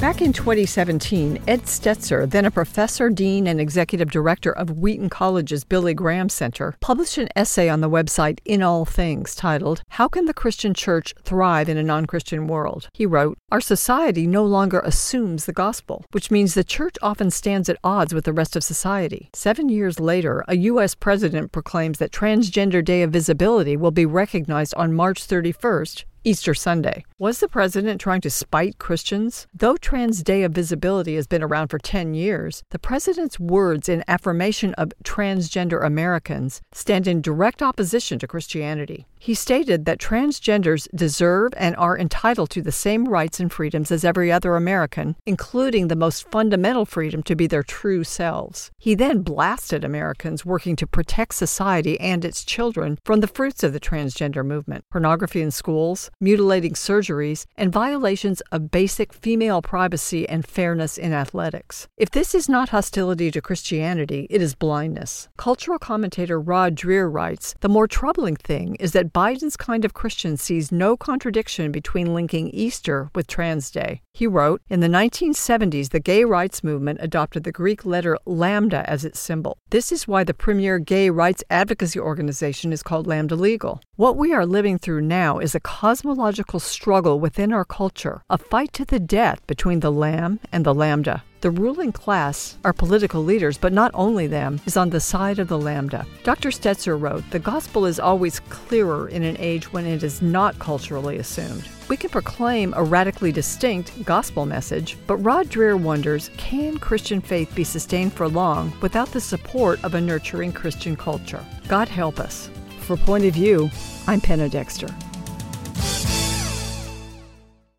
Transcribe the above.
Back in 2017, Ed Stetzer, then a professor, dean, and executive director of Wheaton College's Billy Graham Center, published an essay on the website In All Things titled, "How Can the Christian Church Thrive in a Non-Christian World?" He wrote, "Our society no longer assumes the gospel, which means the church often stands at odds with the rest of society. 7 years later, a U.S. president proclaims that Transgender Day of Visibility will be recognized on March 31st, Easter Sunday. Was the president trying to spite Christians? Though Trans Day of Visibility has been around for 10 years, the president's words in affirmation of transgender Americans stand in direct opposition to Christianity. He stated that transgenders deserve and are entitled to the same rights and freedoms as every other American, including the most fundamental freedom to be their true selves. He then blasted Americans working to protect society and its children from the fruits of the transgender movement: pornography in schools, mutilating surgeries, and violations of basic female privacy and fairness in athletics. If this is not hostility to Christianity, it is blindness. Cultural commentator Rod Dreher writes, "The more troubling thing is that Biden's kind of Christian sees no contradiction between linking Easter with Trans Day." He wrote, "In the 1970s, the gay rights movement adopted the Greek letter lambda as its symbol. This is why the premier gay rights advocacy organization is called Lambda Legal. What we are living through now is a cosmological struggle within our culture, a fight to the death between the lamb and the lambda. The ruling class, our political leaders, but not only them, is on the side of the lambda." Dr. Stetzer wrote, "The gospel is always clearer in an age when it is not culturally assumed. We can proclaim a radically distinct gospel message, but Rod Dreher wonders, can Christian faith be sustained for long without the support of a nurturing Christian culture? God help us." For Point of View, I'm Penna Dexter.